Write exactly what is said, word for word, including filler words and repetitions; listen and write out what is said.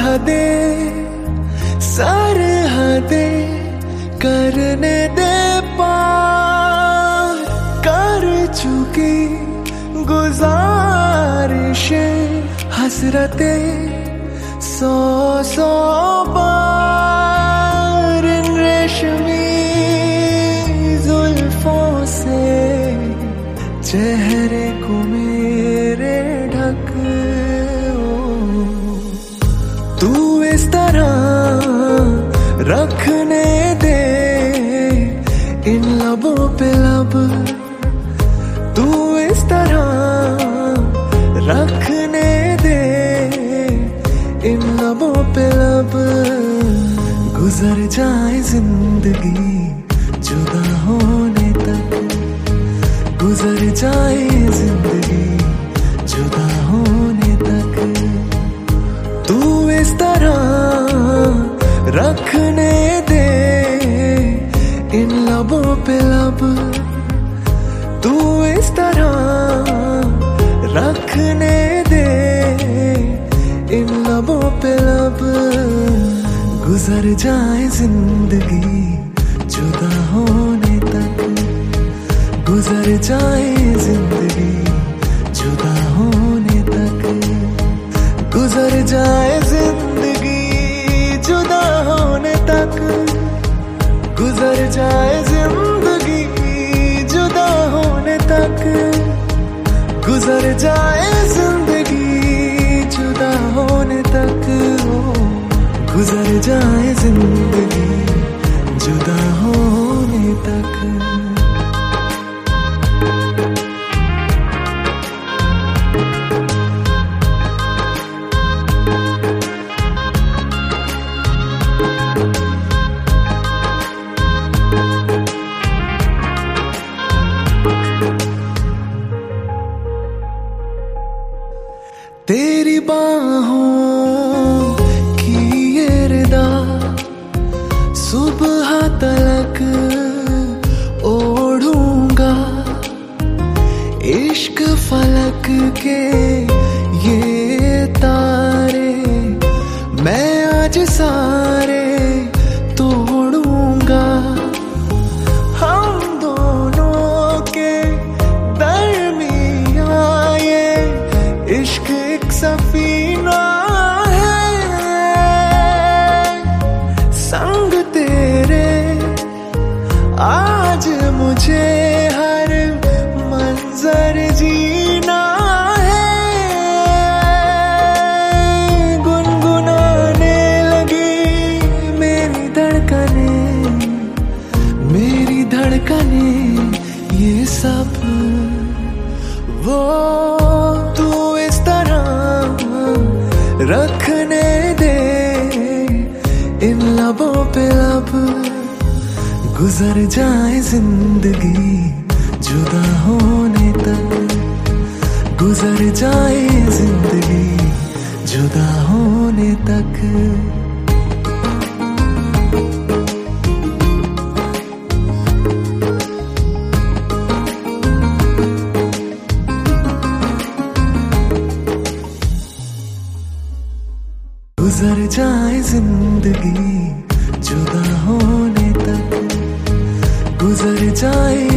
हदें सरहदें करने दे पार, कर चुकी गुजारिशें हसरतें सौ सौ बार, इन रेशमी जुल्फों से चेहरे को मेरे ढक, तू इस तरह रखने दे इन लबों पे लब, तू इस तरह रखने दे इन लबों पे लब। गुजर जाए जिंदगी जुदा होने तक, गुजर जाए जिंदगी जुदा होने तक, तू इस तरह रखने दे इन लबों पे लब, तू इस तरह रखने दे इन लबों पे लब। गुजर जाए जिंदगी जुदा होने तक, गुजर जाए जिंदगी जुदा होने तक, गुजर जाए जिंदगी जुदा होने तक, गुजर जाए जिंदगी जुदा होने तक, गुजर जाए जिंदगी जुदा होने तक, गुजर जाए जिंदगी जुदा होने तक। तेरी बाहों की ये रिदा सुबह तलक ओढ़ूंगा, इश्क फलक के ये तारे मैं आज सारे तोड़ूंगा। हम दोनों के दरमियां ये इश्क सफीना है, संग तेरे आज मुझे हर मंजर जीना है। गुनगुनाने लगी मेरी धड़कने, मेरी धड़कने ये सब वो, तू इस तरह रखने दे इन लबों पे लब। गुजर जाए जिंदगी जुदा होने तक, गुजर जाए जिंदगी जुदा होने तक। गुजर जाए जिंदगी जुदा होने तक, गुजर जाए